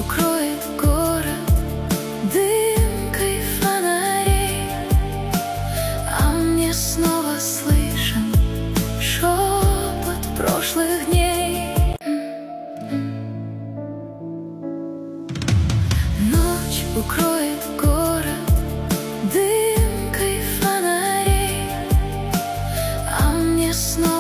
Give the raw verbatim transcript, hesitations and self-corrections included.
укроет город дымкой фонарей, а мне снова слышен шепот прошлых дней. Ночь укроет город дымкой фонарей, а мне снова